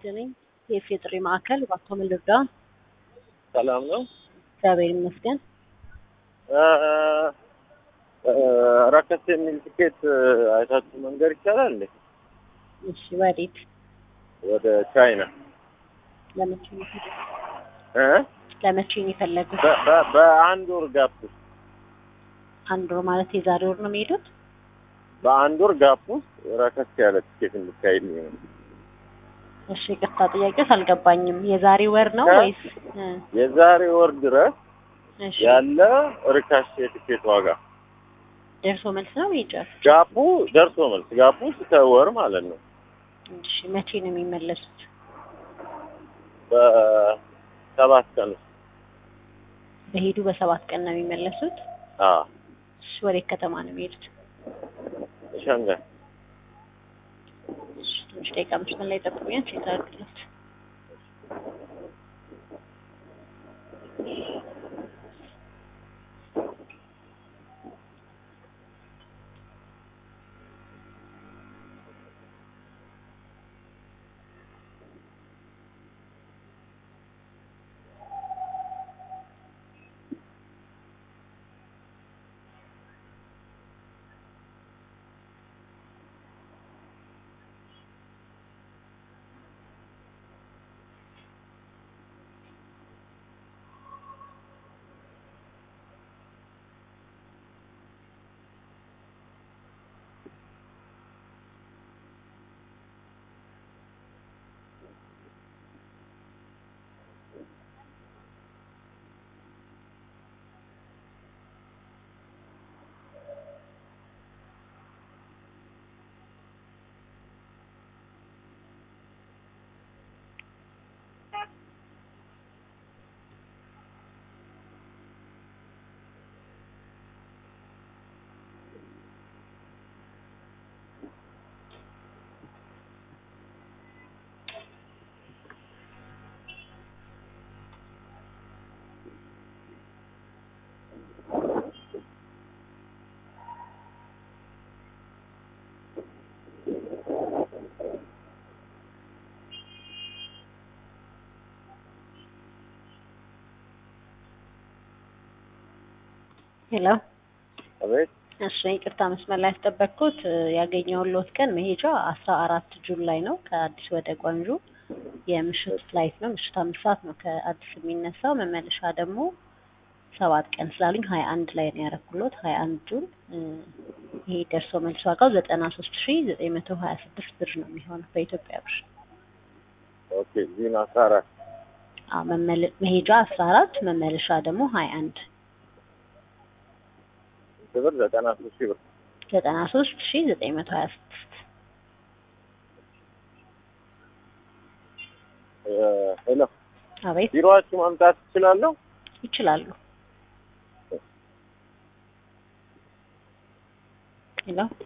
ነኝ። የፌጥሪ ማዕከል ባኮመን ልርዳ። ሰላም ነው። እግዚአብሔር ይመስገን። ረከስ የሚል ትኬት አይታችሁ መንገር ይቻላል እንዴ? እሺ፣ ወዴት? ወደ ቻይና። ለመቼ ነው የፈለጉት? በአንድ ወር ጋፕ ውስጥ። አንድ ወር ማለት የዛሬ ወር ነው የሚሄዱት? በአንድ ወር ጋፕ ውስጥ ረከስ ያለ ትኬት እንድታይል ነው። እሺ፣ ይቅርታ ጥያቄው አልገባኝም። የዛሬ ወር ነው ወይስ የዛሬ ወር ድረስ እሺ፣ ያለ ርካሽ የትኬት ዋጋ? ደርሶ መልስ ነው ይጫል። ጋፑ ደርሶ መልስ ጋፑ ከወር ማለት ነው። እሺ፣ መቼ ነው የሚመለሱት? በ7 ቀን በሄዱ በ7 ቀን ነው የሚመለሱት? አዎ። እሺ፣ ወደ ከተማ ነው የሚሄዱት? ሻንጋይ። እሺ፣ ትንሽ ደቂቃ መስመር ላይ ጠብቁኝ፣ ቼክ አድርግለት። ሄሎ። አቤት። እሺ፣ ይቅርታ መስመር ላይ ያስጠበቅኩት። ያገኘሁት ቀን መሄጃ 14 ጁን ላይ ነው ከአዲስ ወደ ጓንጁ። የምሽት ፍላይት ነው። ምሽት 5 ሰዓት ነው ከአዲስ የሚነሳው። መመለሻ ደግሞ 7 ቀን ስላሉኝ 21 ላይ ነው ያረኩሎት። 21 ጁን። ይሄ ደርሶ መልስ ዋጋው 93926 ብር ነው የሚሆነው በኢትዮጵያ ብር። ኦኬ። ዚና 14። መሄጃ 14 መመለሻ ደግሞ 21 ብር 93,000 ብር 93926። ሄሎ። አቤት። ቢሮአችሁ ማምጣት ትችላለሁ? ይችላሉ። ሄሎ